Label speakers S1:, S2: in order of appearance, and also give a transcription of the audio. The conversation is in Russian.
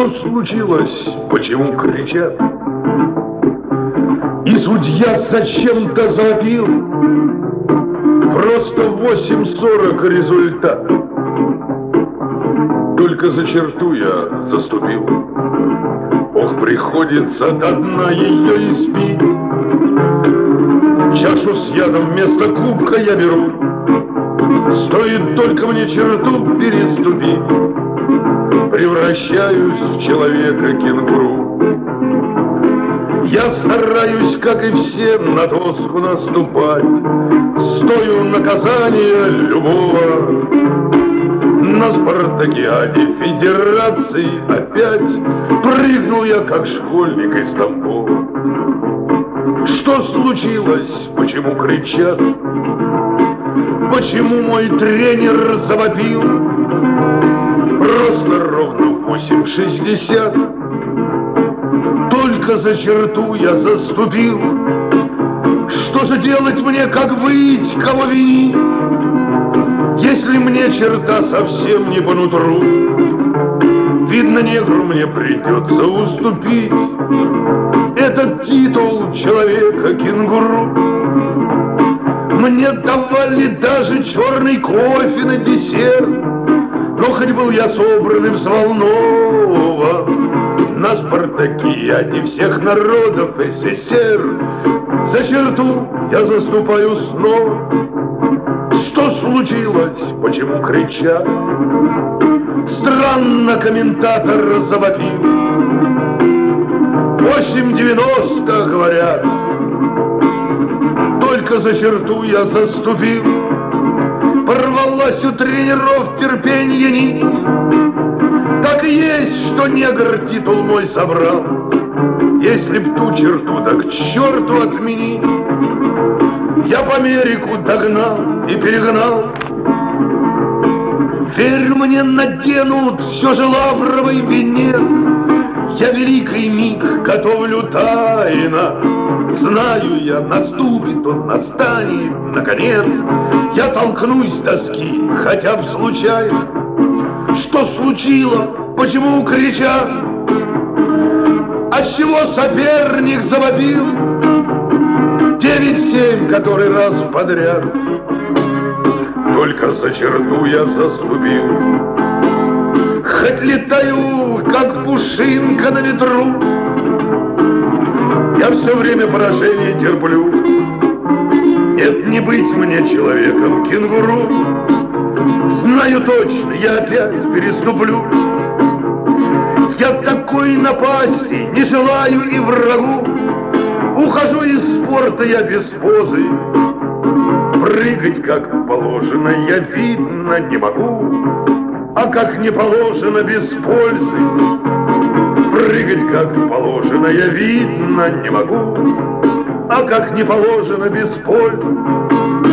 S1: Что случилось? Почему кричат? И судья зачем-то завопил. Просто 8:40 результат. Только за черту я заступил. Ох, приходится до дна ее испить. Чашу с ядом вместо кубка я беру. Стоит только мне черту переступить, превращаюсь в человека-кенгуру. Я стараюсь, как и все, на доску наступать. Стою наказания любого. На спартакиаде федерации опять прыгнул я, как школьник из Тамбова. Что случилось? Почему кричат? Почему мой тренер завопил? Просто ровно 8:60. Только за черту я заступил. Что же делать мне, как быть, кого винить? Если мне черта совсем не по нутру, видно, негру мне придется уступить этот титул человека-кенгуру. Мне давали даже черный кофе на десерт, но хоть был я собран и взволнован. На спартакиаде всех народов СССР за черту я заступаю снова. Что случилось? Почему кричат? Странно комментатор завопил. 8:90, говорят. Только за черту я заступил. Порвалась у тренеров терпенье нить. Так и есть, что негр титул мой собрал. Если б ту черту, так к черту отменить. Я по Америку догнал и перегнал. Верь мне, наденут все же лавровый венец. Я великий миг готовлю тайно. Знаю я, наступит он, настанет, наконец. Я толкнусь с доски, хотя бы случайно. Что случилось? Почему кричат? Отчего соперник завопил? 9-7, который раз подряд. Только за черту я заступил. Хоть летаю, как пушинка на ветру, я все время поражение терплю. Нет, не быть мне человеком-кенгуру. Знаю точно, я опять переступлю. Я такой напасти не желаю и врагу. Ухожу из спорта я без позы. Прыгать как положено я, видно, не могу. А как не положено, без пользы. Прыгать как положено я, видно, не могу. А как не положено, без пользы.